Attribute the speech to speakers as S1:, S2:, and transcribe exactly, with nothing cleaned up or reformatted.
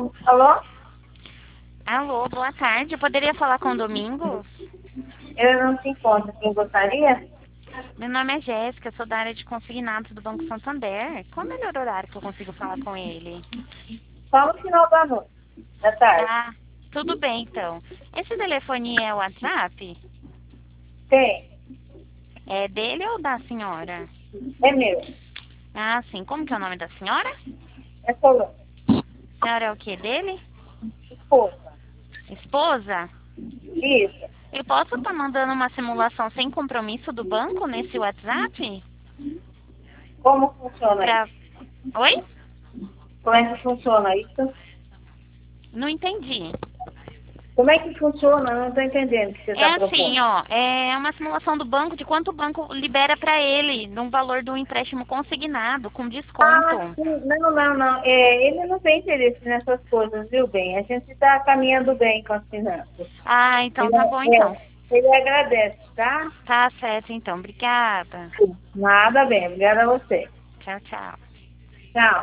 S1: Alô?
S2: Alô, boa tarde. Eu poderia falar com o Domingos?
S1: Eu não se encontro. Quem gostaria?
S2: Meu nome é Jéssica, sou da área de consignados do Banco Santander. Qual o melhor horário que eu consigo falar com ele?
S1: Só no final da noite, da tarde.
S2: Ah, tudo bem então. Esse telefone é o WhatsApp?
S1: Tem.
S2: É dele ou da senhora?
S1: É meu.
S2: Ah, sim. Como que é o nome da senhora?
S1: É Solano.
S2: A senhora é o que dele?
S1: Esposa.
S2: Esposa?
S1: Isso.
S2: Eu posso estar mandando uma simulação sem compromisso do banco nesse WhatsApp?
S1: Como funciona
S2: Pra...
S1: isso?
S2: Oi?
S1: Como é que funciona isso?
S2: Não entendi.
S1: Como é que funciona? Eu não estou entendendo o que você
S2: É
S1: está
S2: assim,
S1: propondo.
S2: ó, é uma simulação do banco de quanto o banco libera para ele num valor do empréstimo consignado com desconto.
S1: Ah, sim. Não, não, não. É, ele não tem interesse nessas coisas, viu, bem? A gente está caminhando bem com as finanças.
S2: Ah, então
S1: Ele,
S2: tá bom
S1: é,
S2: então.
S1: é, ele agradece, tá?
S2: Tá certo então. Obrigada.
S1: Nada bem. Obrigada a você.
S2: Tchau, tchau.
S1: Tchau.